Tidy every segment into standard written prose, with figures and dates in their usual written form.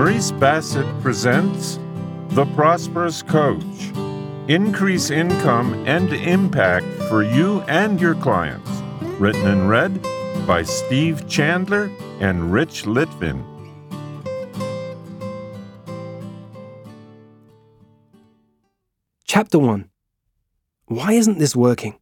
Maurice Bassett presents The Prosperous Coach. Increase income and impact for you and your clients. Written and read by Steve Chandler and Rich Litvin. Chapter 1. Why isn't this working?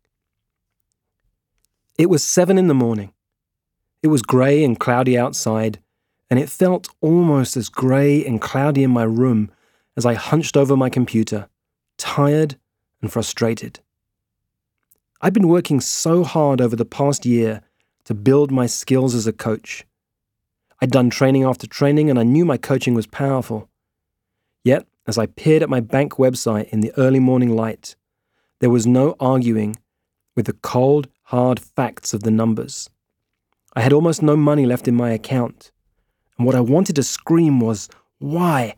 It was 7 a.m. It was grey and cloudy outside, and it felt almost as grey and cloudy in my room as I hunched over my computer, tired and frustrated. I'd been working so hard over the past year to build my skills as a coach. I'd done training after training, and I knew my coaching was powerful. Yet, as I peered at my bank website in the early morning light, there was no arguing with the cold, hard facts of the numbers. I had almost no money left in my account. And what I wanted to scream was, why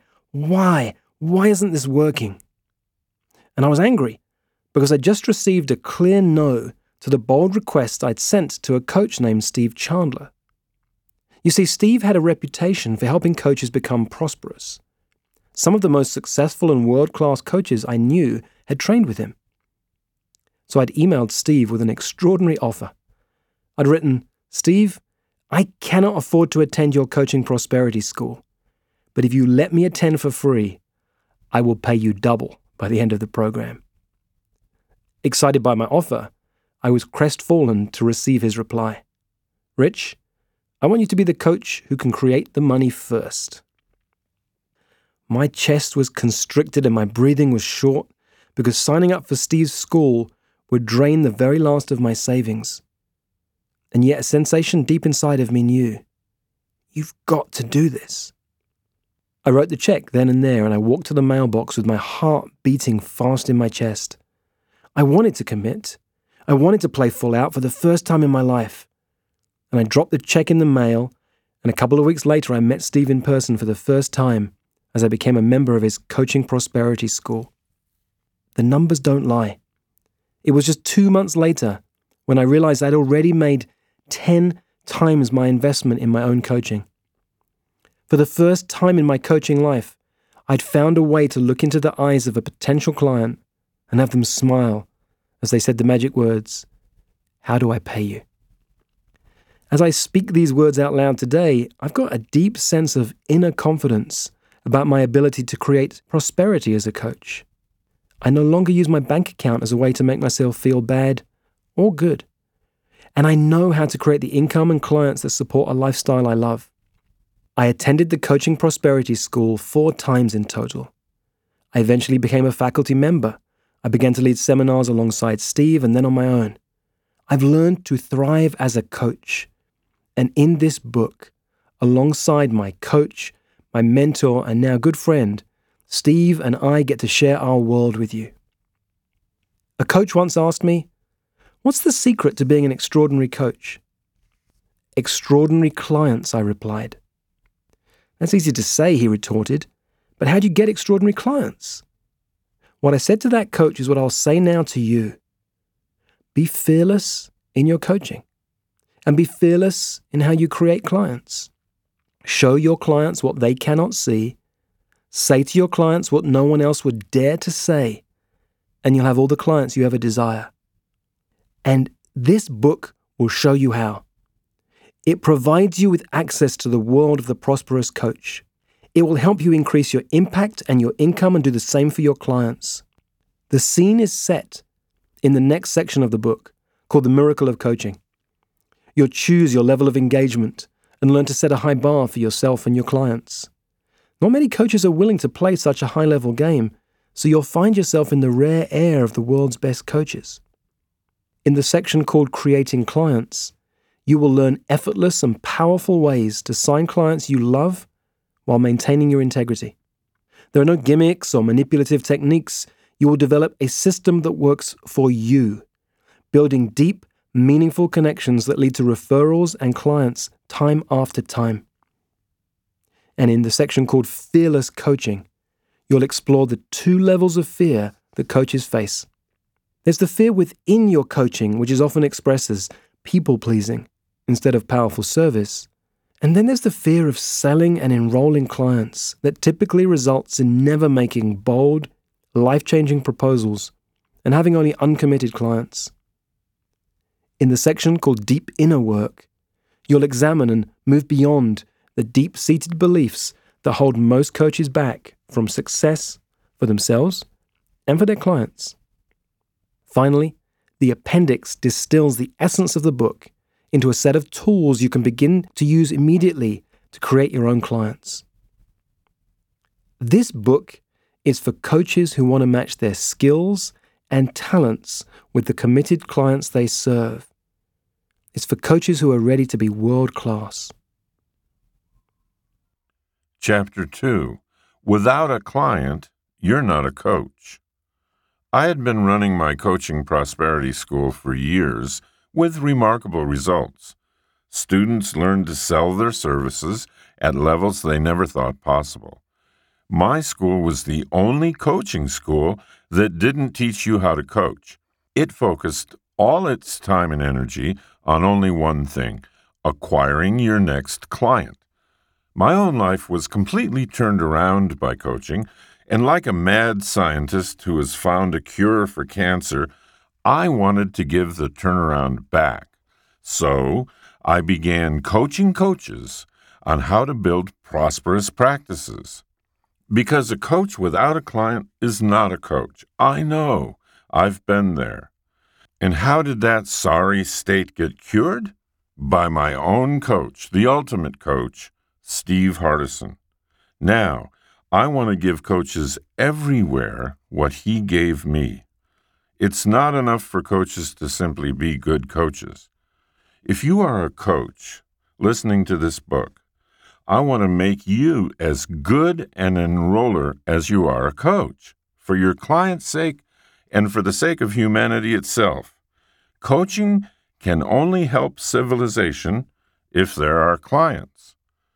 isn't this working? And I was angry because I just received a clear no to the bold request I'd sent to a coach named Steve Chandler. You see, Steve had a reputation for helping coaches become prosperous. Some of the most successful and world-class coaches I knew had trained with him. So I'd emailed Steve with an extraordinary offer. I'd written, "Steve, I cannot afford to attend your coaching prosperity school, but if you let me attend for free, I will pay you double by the end of the program." Excited by my offer, I was crestfallen to receive his reply. "Rich, I want you to be the coach who can create the money first." My chest was constricted and my breathing was short because signing up for Steve's school would drain the very last of my savings. And yet a sensation deep inside of me knew, you've got to do this. I wrote the check then and there, and I walked to the mailbox with my heart beating fast in my chest. I wanted to commit. I wanted to play full out for the first time in my life. And I dropped the check in the mail, and a couple of weeks later I met Steve in person for the first time as I became a member of his Coaching Prosperity School. The numbers don't lie. It was just 2 months later when I realized I'd already made 10 times my investment in my own coaching. For the first time in my coaching life, I'd found a way to look into the eyes of a potential client and have them smile as they said the magic words, "How do I pay you?" As I speak these words out loud today, I've got a deep sense of inner confidence about my ability to create prosperity as a coach. I no longer use my bank account as a way to make myself feel bad or good. And I know how to create the income and clients that support a lifestyle I love. I attended the Coaching Prosperity School 4 times in total. I eventually became a faculty member. I began to lead seminars alongside Steve and then on my own. I've learned to thrive as a coach. And in this book, alongside my coach, my mentor, and now good friend, Steve and I get to share our world with you. A coach once asked me, "What's the secret to being an extraordinary coach?" "Extraordinary clients," I replied. "That's easy to say," he retorted, "but how do you get extraordinary clients?" What I said to that coach is what I'll say now to you. Be fearless in your coaching, and be fearless in how you create clients. Show your clients what they cannot see. Say to your clients what no one else would dare to say, and you'll have all the clients you ever desire. And this book will show you how. It provides you with access to the world of the prosperous coach. It will help you increase your impact and your income and do the same for your clients. The scene is set in the next section of the book, called The Miracle of Coaching. You'll choose your level of engagement and learn to set a high bar for yourself and your clients. Not many coaches are willing to play such a high-level game, so you'll find yourself in the rare air of the world's best coaches. In the section called Creating Clients, you will learn effortless and powerful ways to sign clients you love while maintaining your integrity. There are no gimmicks or manipulative techniques. You will develop a system that works for you, building deep, meaningful connections that lead to referrals and clients time after time. And in the section called Fearless Coaching, you'll explore the 2 levels of fear that coaches face. There's the fear within your coaching, which is often expressed as people-pleasing instead of powerful service. And then there's the fear of selling and enrolling clients that typically results in never making bold, life-changing proposals and having only uncommitted clients. In the section called Deep Inner Work, you'll examine and move beyond the deep-seated beliefs that hold most coaches back from success for themselves and for their clients. Finally, the appendix distills the essence of the book into a set of tools you can begin to use immediately to create your own clients. This book is for coaches who want to match their skills and talents with the committed clients they serve. It's for coaches who are ready to be world-class. Chapter 2. Without a client, you're not a coach. I had been running my coaching prosperity school for years with remarkable results. Students learned to sell their services at levels they never thought possible. My school was the only coaching school that didn't teach you how to coach. It focused all its time and energy on only one thing: acquiring your next client. My own life was completely turned around by coaching, and like a mad scientist who has found a cure for cancer, I wanted to give the turnaround back. So I began coaching coaches on how to build prosperous practices. Because a coach without a client is not a coach. I know. I've been there. And how did that sorry state get cured? By my own coach, the ultimate coach, Steve Hardison. Now, I want to give coaches everywhere what he gave me. It's not enough for coaches to simply be good coaches. If you are a coach listening to this book, I want to make you as good an enroller as you are a coach, for your client's sake and for the sake of humanity itself. Coaching can only help civilization if there are clients.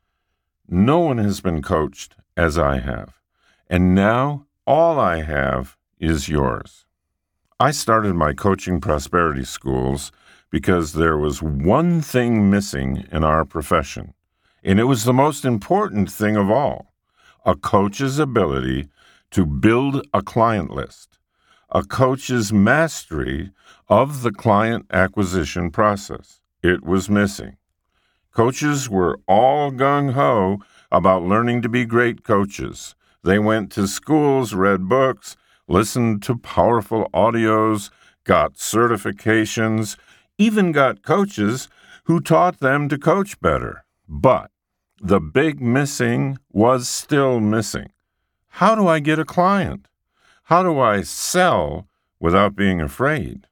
No one has been coached as I have, and now all I have is yours. I started my coaching prosperity schools because there was one thing missing in our profession, and it was the most important thing of all: a coach's ability to build a client list, a coach's mastery of the client acquisition process. It was missing. Coaches were all gung-ho about learning to be great coaches. They went to schools, read books, listened to powerful audios, got certifications, even got coaches who taught them to coach better. But the big missing was still missing. How do I get a client? How do I sell without being afraid?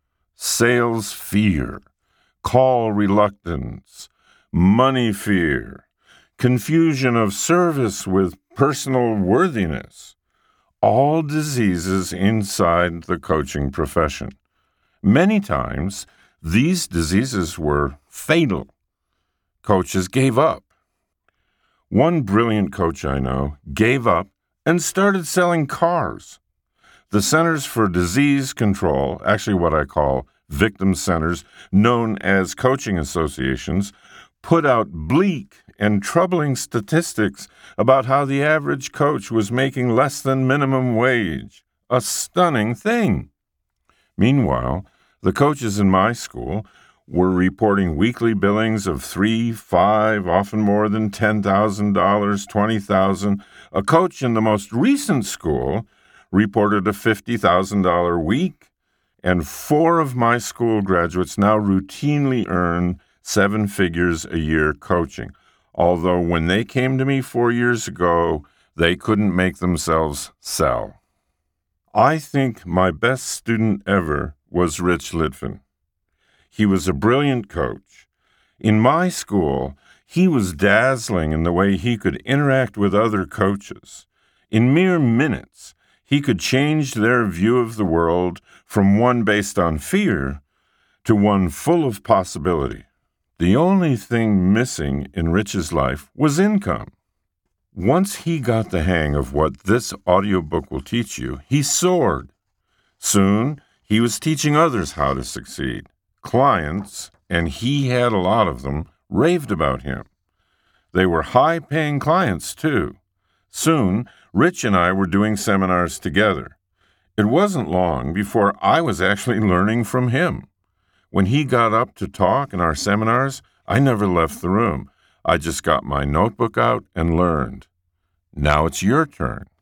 Sales fear, call reluctance, money fear, confusion of service with personal worthiness. All diseases inside the coaching profession. Many times, these diseases were fatal. Coaches gave up. One brilliant coach I know gave up and started selling cars. The Centers for Disease Control, actually what I call victim centers, known as coaching associations, put out bleak and troubling statistics about how the average coach was making less than minimum wage. A stunning thing. Meanwhile, the coaches in my school were reporting weekly billings of $3,000, $5,000, often more than $10,000, $20,000. A coach in the most recent school reported a $50,000 week, and 4 of my school graduates now routinely earn 7 figures a year coaching. Although when they came to me 4 years ago, they couldn't make themselves sell. I think my best student ever was Rich Litvin. He was a brilliant coach. In my school, he was dazzling in the way he could interact with other coaches. In mere minutes, he could change their view of the world from one based on fear to one full of possibility. The only thing missing in Rich's life was income. Once he got the hang of what this audiobook will teach you, he soared. Soon, he was teaching others how to succeed. Clients, and he had a lot of them, raved about him. They were high-paying clients, too. Soon, Rich and I were doing seminars together. It wasn't long before I was actually learning from him. When he got up to talk in our seminars, I never left the room. I just got my notebook out and learned. Now it's your turn.